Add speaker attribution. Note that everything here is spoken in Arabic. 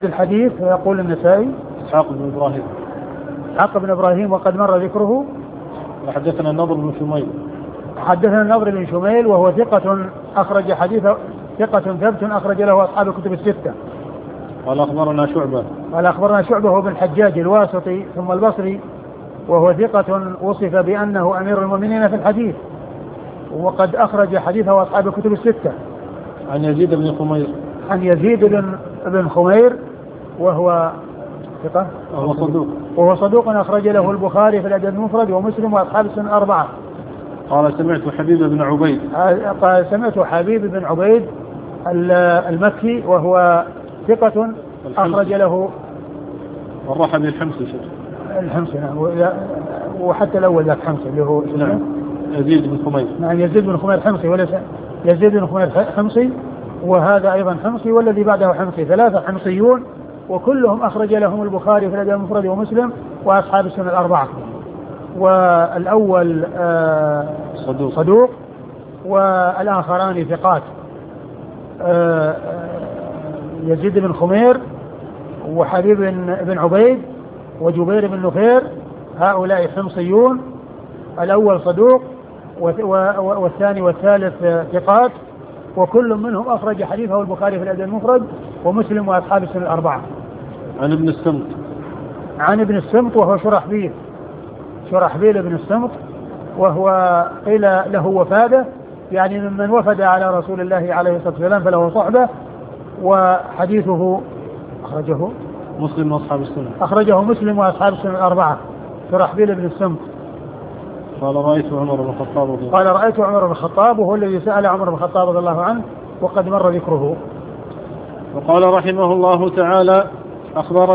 Speaker 1: الحديث يقول النسائي إسحاق بن إبراهيم وقد مر ذكره.
Speaker 2: حدثنا النضر
Speaker 1: بن شميل وهو ثقة أخرج حديثه، ثقة ثبت أخرج له أصحاب الكتب الستة.
Speaker 2: قال
Speaker 1: أخبرنا شعبة هو بن الحجاج الواسطي ثم البصري، وهو ثقة وصف بأنه أمير المؤمنين في الحديث، وقد أخرج حديثه أصحاب الكتب الستة.
Speaker 2: عن يزيد
Speaker 1: بن خمير وهو ثقة وهو صدوق أخرج له البخاري في الأدب المفرد ومسلم وأصحاب السنن الأربعة.
Speaker 2: قال سمعت حبيب بن عبيد المكي وهو ثقة أخرج له الرحبي
Speaker 1: الحمصي وحتى الأول ذاك حمصي اللي هو
Speaker 2: يزيد بن خمير.
Speaker 1: يزيد بن خمير حمصي وليس يزيد بن خمير حمصي، وهذا أيضا حمصي والذي بعده حمصي، ثلاثة حمصيون وكلهم أخرج لهم البخاري في الأدب المفرد ومسلم وأصحاب السنن الأربعة. والأول صدوق والآخران ثقات، يزيد بن خمير وحبيب بن عبيد وجبير بن نفير، هؤلاء حمصيون، الأول صدوق والثاني والثالث ثقات، وكل منهم أخرج حديثه البخاري في الأدب المفرد ومسلم وأصحاب السنن الأربعة. عن ابن السمط وهو شرحبيل بن السمط، وهو قيل له وفاده، يعني ممن وفد على رسول الله عليه الصلاة والسلام فله صحبة، وحديثه أخرجه مسلم وأصحاب السنن الأربعة. شرحبيل بن السمط
Speaker 2: قال رأيت
Speaker 1: عمر بن الخطاب وهو الذي سأل عمر بن الخطاب رضي الله عنه وقد مر ذكره.
Speaker 2: وقال رحمه الله تعالى: أخبرنا